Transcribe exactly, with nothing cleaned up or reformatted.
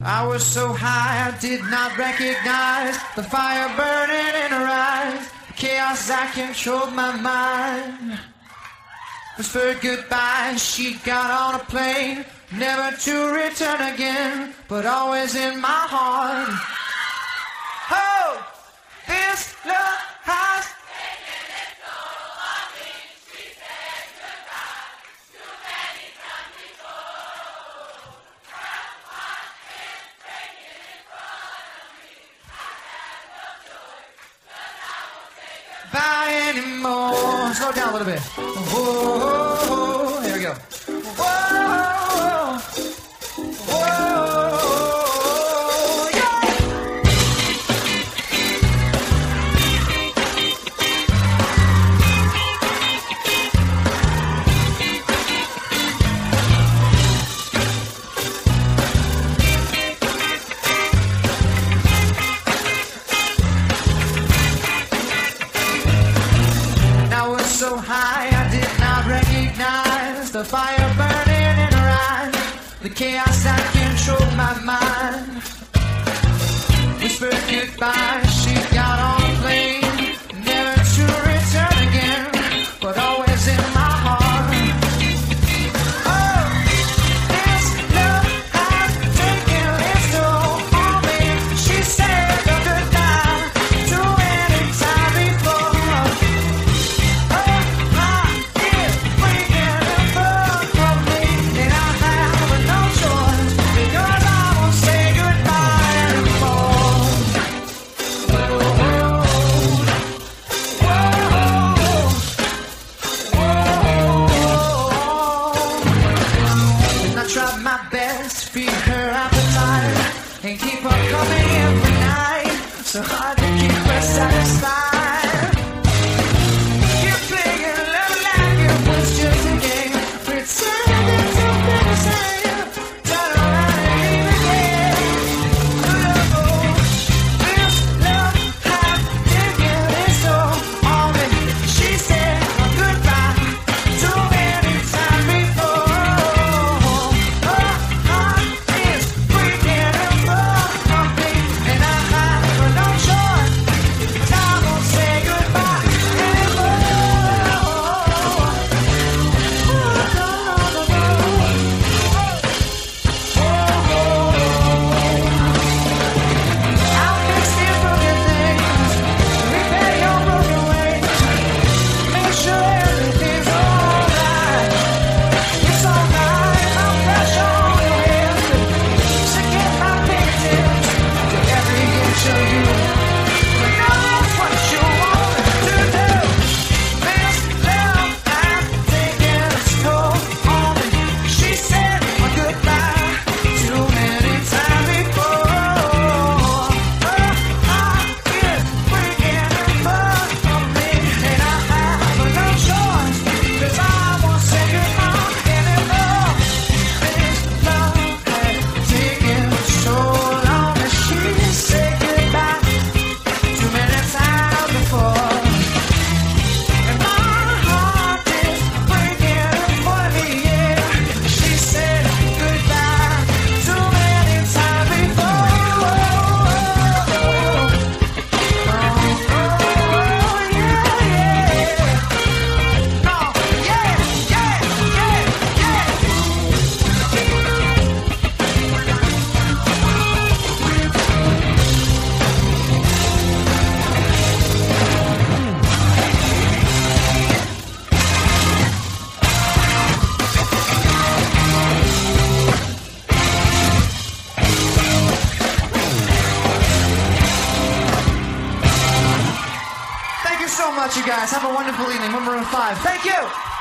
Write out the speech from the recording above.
I was so high I did not recognize the fire burning in her eyes. The chaos that controlled my mind. Whispered goodbye, she got on a plane, never to return again, but always in my heart. Oh, this love has taken its toll on me. She said goodbye too many times before. Her heart is breaking in front of me. I have no choice, 'cause I won't say goodbye anymore. Slow down a little bit. Whoa, here we go. Whoa, whoa. So high I did not recognize the fire burning in her eyes, the chaos that controlled my mind. Whispered goodbye, she got on a plane, never to return again, but always in my heart. Oh, this love has taken its toll on me. She said goodbye too many times before. Tried my best to feed her appetite and keep her coming every night, so hard to keep her satisfied. Keep playing love like it was just a game, pretending to be the same, turn around and leave again. Oh, this love has taken its toll on me. She said goodbye too many times before. So much, you guys. Have a wonderful evening. We're Maroon five. Thank you.